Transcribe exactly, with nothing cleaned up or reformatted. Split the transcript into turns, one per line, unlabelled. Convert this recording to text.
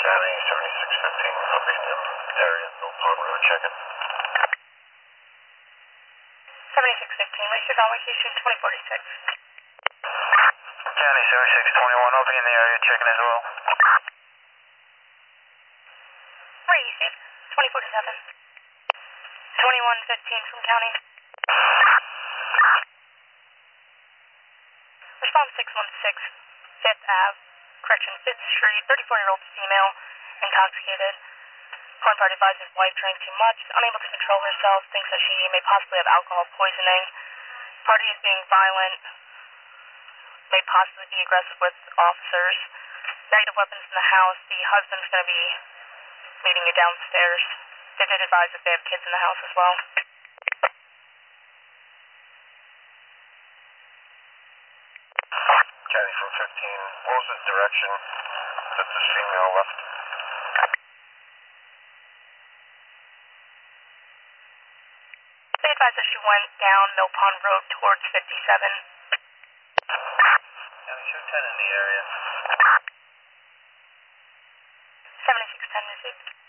County, seventy-six fifteen, up in the area, Mill Pond Road, checking.
seventy-six fifteen, registered on location twenty forty-six.
County, seventy-six twenty-one, up in the area, checking as well.
Where are you, Steve? twenty forty-seven. twenty-one fifteen from County. Response six one six, fifth Ave, correction, fifth Street, thirty-four-year-old female, intoxicated. Porn party advised his wife drank too much, is unable to control herself, thinks that she may possibly have alcohol poisoning. Party is being violent, may possibly be aggressive with officers. Negative weapons in the house. The husband's going to be meeting you downstairs. They did advise that they have kids in the house as well.
County from fifteen, what was the direction that this female left?
They advised that she went down Mill Pond Road towards fifty-seven.
County, show ten in the area.
seventy-six ten received.